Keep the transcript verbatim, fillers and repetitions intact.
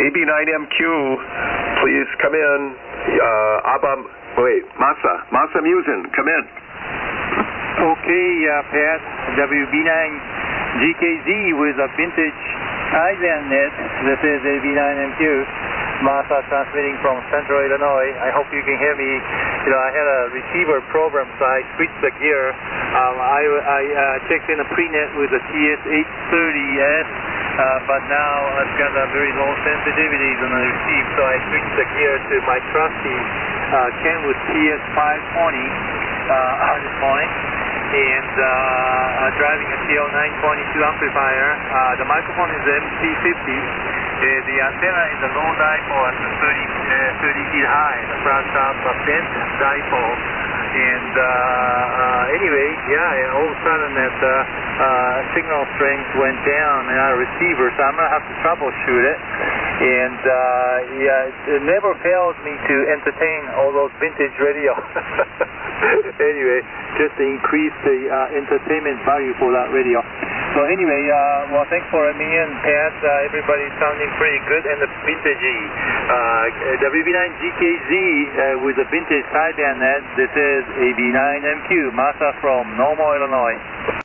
A B nine M Q, please come in. Uh, Abba, wait, Masa, Masa Musin, come in. Okay, uh, Pat, W B nine G K Z with a vintage I-band net. This is A B nine M Q. Masa transmitting from Central Illinois. I hope you can hear me. You know, I had a receiver program, so I switched the gear. Um, I, I uh, checked in a pre-net with a T S eight thirty S, uh, but now I've got a very low sensitivity on the receive, so I switched the gear to my trusty uh, Kenwood T S five twenty uh, this morning. And uh, uh, driving a T L nine twenty-two amplifier. Uh, the microphone is M C fifty. Uh, the antenna is a low dipole at thirty, uh, thirty feet high, the front top a bent dipole. And uh, uh, anyway, yeah, and all of a sudden that uh, uh, signal strength went down in our receiver, so I'm going to have to troubleshoot it. And uh, yeah, it never fails me to entertain all those vintage radio. Anyway, just to increase the uh, entertainment value for that radio. So anyway, uh, well, thanks for me and Pat. Uh, everybody's sounding pretty good, and the vintagey uh, W B nine G K Z uh, with the vintage sideband net. This is A B nine M Q, Masa from Normal, Illinois.